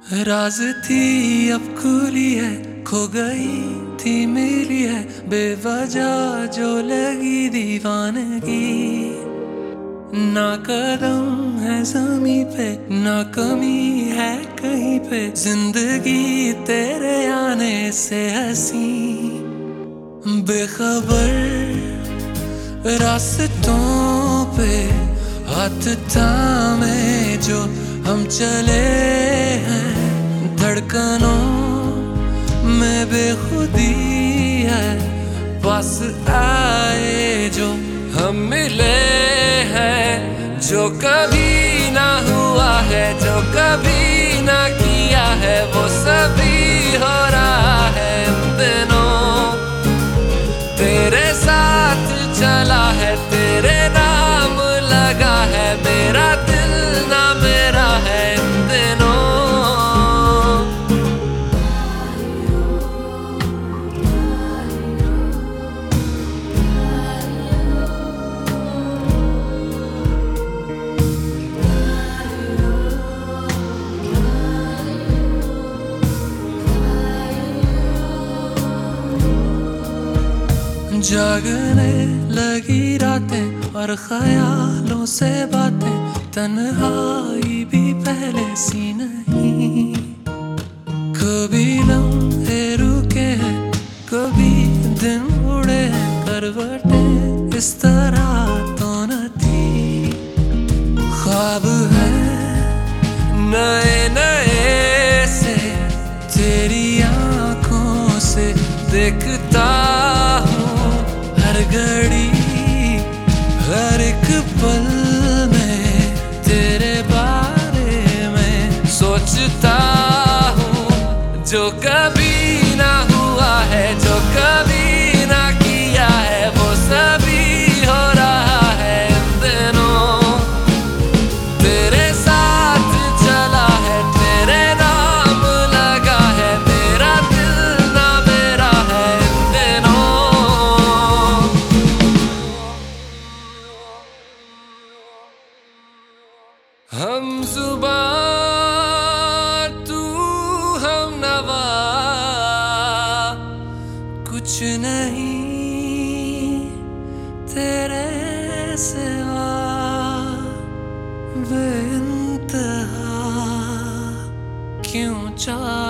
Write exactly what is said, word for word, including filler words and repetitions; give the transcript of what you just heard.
राज थी अब खुली है, खो गई थी मिली है, बेवजह जो लगी दीवानगी। ना कदम है ज़मीं पे, ना कमी है कहीं पे, जिंदगी तेरे आने से हंसी। बेखबर रास्तों पे हाथ थामे जो हम चले हैं, धड़कनों में बेखुदी है, पास आए जो हम मिले हैं। जो कभी ना हुआ है, जो कभी ना किया है, वो सभी हो रहा है इन दिनों। तेरे साथ चला है, तेरे नाम लगा है, मेरा दिल ना मेरा है इन दिनों। जागने लगी रातें और ख्यालों से बातें, तन्हाई भी पहले सी नहीं। कभी लम्हे रुके हैं, कभी दिन उड़े हैं, करवटें इस तरह तो न थी। ख्वाब है नए नए से तेरी आंखों से देखता हूँ, हर घड़ी हर एक पल में तेरे बारे में सोचता हूँ। जो कभी ना हुआ है, जो कभी ना किया है, वो सभी हो रहा है इन दिनों। तेरे साथ चला है, तेरे नाम लगा है, मेरा दिल ना मेरा है इन दिनों। हम जुबां तू हम नवा, कुछ नहीं तेरे सिवा, बेइंतहा क्यों चाह